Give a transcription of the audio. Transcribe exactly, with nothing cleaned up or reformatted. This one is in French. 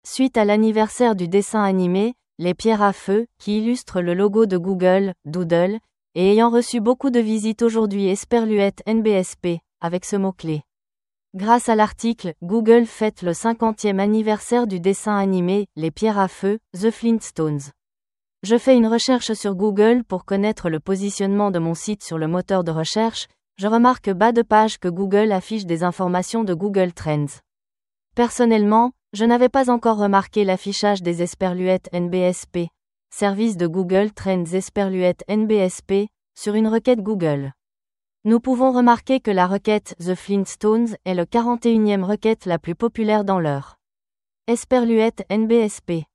Suite à l'anniversaire du dessin animé, Les pierres à feu, qui illustre le logo de Google, Doodle, et ayant reçu beaucoup de visites aujourd'hui Esperluette N B S P, avec ce mot-clé. Grâce à l'article, Google fête le cinquantième anniversaire du dessin animé, Les pierres à feu, The Flintstones. Je fais une recherche sur Google pour connaître le positionnement de mon site sur le moteur de recherche, je remarque bas de page que Google affiche des informations de Google Trends. Personnellement, je n'avais pas encore remarqué l'affichage des Esperluettes N B S P, service de Google Trends Esperluettes N B S P, sur une requête Google. Nous pouvons remarquer que la requête The Flintstones est le quarante et unième requête la plus populaire dans l'heure. Esperluettes N B S P.